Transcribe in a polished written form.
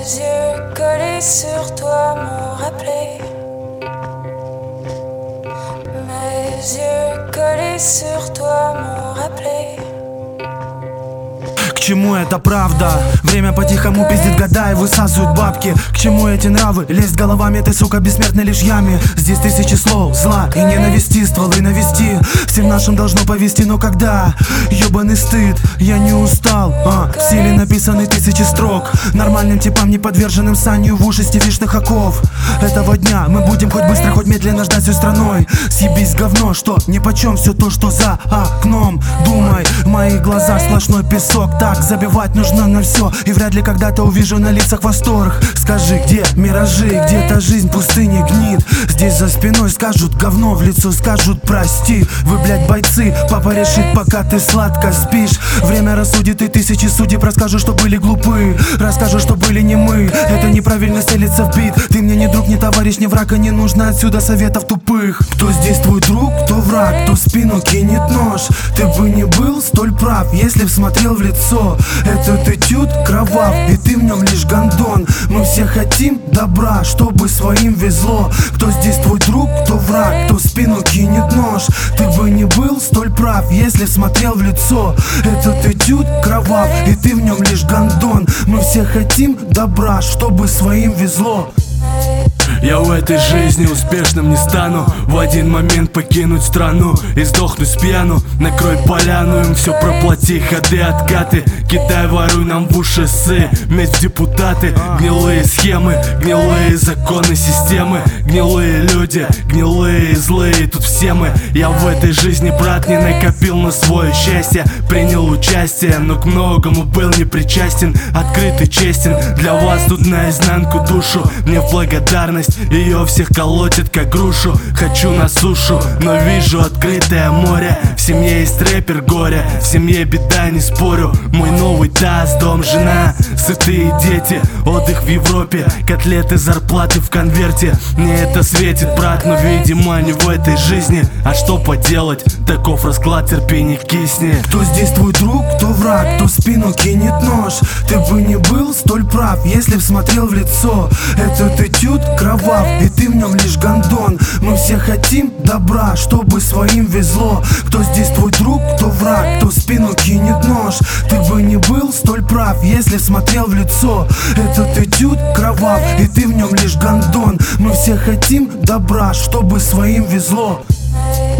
Mes yeux collés sur toi m'ont rappelé. Mes yeux collés sur toi m'ont rappelé. К чему эта правда? Время по-тихому пиздит года и высасывают бабки. К чему эти нравы? Лезть головами, ты, сука, бессмертный лишь яме. Здесь тысячи слов, зла и ненависти, стволы навести. Всем нашим должно повести, но когда? Ёбаный стыд, я не устал. В силе написаны тысячи строк. Нормальным типам, не подверженным санию в уши стивишных оков. Этого дня мы будем хоть быстро, хоть медленно ждать всей страной. Съебись говно, что нипочем все то, что за окном. Думай, в моих глазах сплошной песок. Так забивать нужно на все, и вряд ли когда-то увижу на лицах восторг. Скажи, где миражи, где-то жизнь пустыни гнит. Здесь за спиной скажут говно, в лицо скажут прости. Вы, блядь, бойцы, папа решит, пока ты сладко спишь. Время рассудит, и тысячи судеб расскажут, что были глупы. Расскажут, что были не мы. Это неправильно стелится в бит. Ты мне не друг, не товарищ, не враг, и не нужно отсюда советов тупых. Кто здесь твой друг, кто враг, кто в спину кинет нож. Ты бы не был столь прав, если б смотрел в лицо. Этот этюд кровав, и ты в нем лишь гондон. Мы все хотим добра, чтобы своим везло. Кто здесь твой друг, кто враг, кто в спину кинет нож. Ты бы не был столь прав, если смотрел в лицо. Этот этюд кровав, и ты в нем лишь гондон. Мы все хотим добра, чтобы своим везло. Я в этой жизни успешным не стану. В один момент покинуть страну и сдохнуть с пьяну. Накрой поляну, им все проплати, ходы, откаты. Кидай, воруй нам в уши ссы, медь в депутаты. Гнилые схемы, гнилые законы системы. Гнилые люди, гнилые и злые, тут все мы. Я в этой жизни, брат, не накопил на свое счастье. Принял участие, но к многому был не причастен. Открыт и честен, для вас тут наизнанку душу. Мне в благодарность ее всех колотит как грушу. Хочу на сушу, но вижу открытое море. В семье есть рэпер горе, в семье беда, не спорю. Мой новый таз, дом, жена, сытые дети. Отдых в Европе, котлеты, зарплаты в конверте. Мне это светит, брат, но видимо не в этой жизни. А что поделать, таков расклад, терпи, не кисни. Кто здесь твой друг, кто враг, кто в спину кинет нож. Ты бы не был столь прав, если б смотрел в лицо. Этот этюд кровав, и ты в нем лишь гондон. Мы все хотим добра, чтобы своим везло. Кто здесь твой друг, кто враг, кто в спину кинет нож. Ты бы не был столь прав, если смотрел в лицо. Этот этюд кровав, и ты в нем лишь гондон. Мы все хотим добра, чтобы своим везло.